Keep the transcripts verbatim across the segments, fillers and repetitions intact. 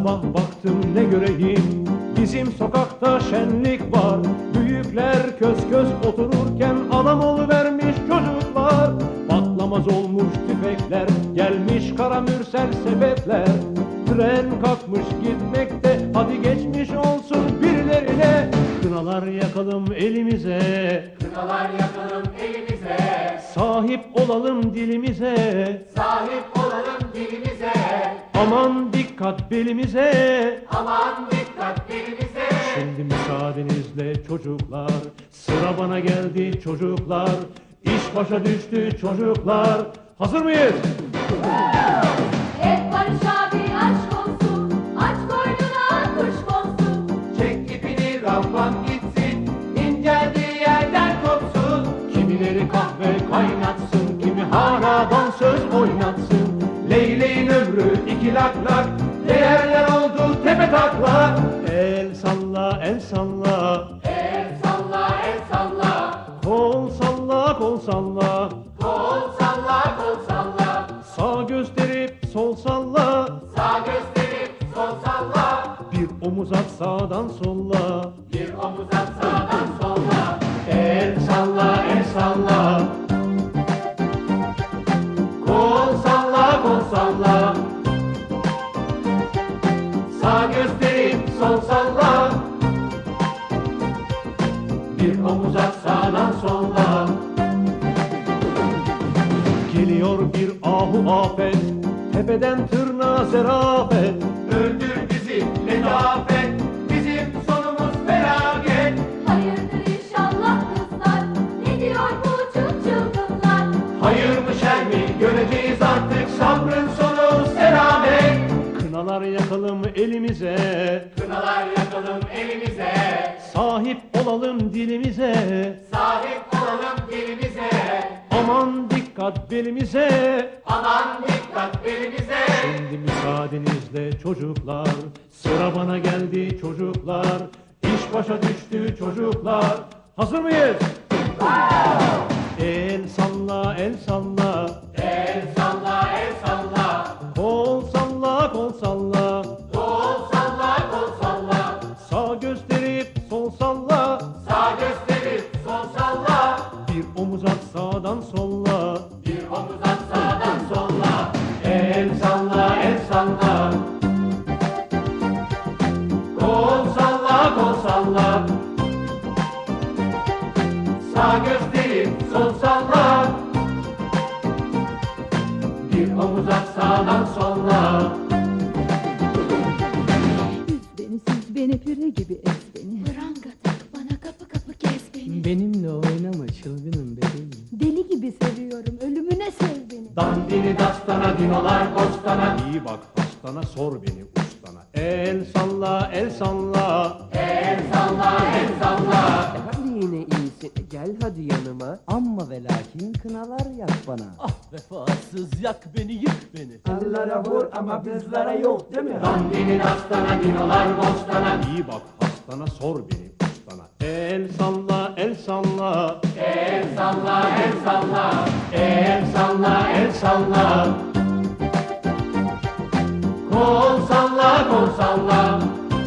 sabah baktım ne göreyim, bizim sokakta şenlik var. Büyükler kös kös otururken adam oluvermiş çocuklar. Patlamaz olmuş tüfekler, gelmiş kara mürsel sepetler. Tren kalkmış gitmekte, hadi geçmiş olsun birilerine. Kınalar yakalım elimize, Kınalar yakalım elimize, sahip olalım dilimize. sahip olalım dilimize. Aman dikkat belimize, Aman dikkat belimize. şimdi müsaadenizle çocuklar, sıra bana geldi çocuklar. İş başa düştü çocuklar, hazır mıyız? Et Barış abi aşk olsun, aç koynuna kuş konsun. Çek ipini Rabbam gitsin, inceldiği yerden kopsun. Kimileri kahve kaynatsın, kimi haradan söz oynatsın. Leyleğin ömrü iki lak lak, değerler oldu tepe taklak. El salla, el salla, El salla, el salla, kol salla, kol salla. kol salla, kol salla. Sağ gösterip sol salla, Sağ gösterip sol salla, bir omuz at sağdan solla. bir omuz at sağdan solla. El salla, el salla, Kol salla, kol salla. Sağ gösterip sol salla, bir omuz at sağdan solla. Geliyor bir ahu afet, tepeden tırnağa zerafet. öldür bizi letafet, bizim sonumuz felaket. Hayırdır inşallah kızlar, ne diyor bu çılçılgınlar? Hayır mı şer mi göreceğiz artık, sabrın sonu selamet. Kınalar yakalım elimize, Kınalar yakalım elimize, sahip olalım dilimize. sahip olalım dilimize. Aman dikkat belimize, Aman dikkat belimize. şimdi müsaadenizle çocuklar, sıra bana geldi çocuklar. İş başa düştü çocuklar, hazır mıyız? El salla, el salla, El salla, el salla, kol salla, kol salla. kol salla, kol salla. Sağ gösterip sol salla, Sağ gösterip sol salla, bir omuz at sağdan solla. bir omuz at sağdan solla. El salla, el salla, Kol salla, kol salla. Sağ gösterip sol salla, bir omuz at sağdan solla. Üz beni, süz beni, püre gibi ez beni. Pranga tak bana, kapı kapı kes beni. Benimle oynama çılgınım bebeğim. Deli gibi seviyorum, ölümüne sev beni. dandini dastana, dinolar bostana. İyi bak hastana, sor beni ustana. El salla, el salla, El salla, el salla. Hadi yine iyisin gel hadi yanıma. Amma ve lakin kınalar yak bana. Ah vefasız yak beni yık beni. Kızlara vur ama bizlere yok değil mi? Dandini dastana, dinolar bostana. iyi bak hastana, sor beni ustana. El salla, el salla, El salla, el salla. el salla, el salla. Kol salla, kol salla.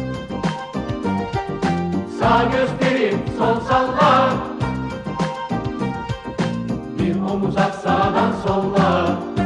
Sağ gösterip sol salla, Bir omuz at sağdan solla.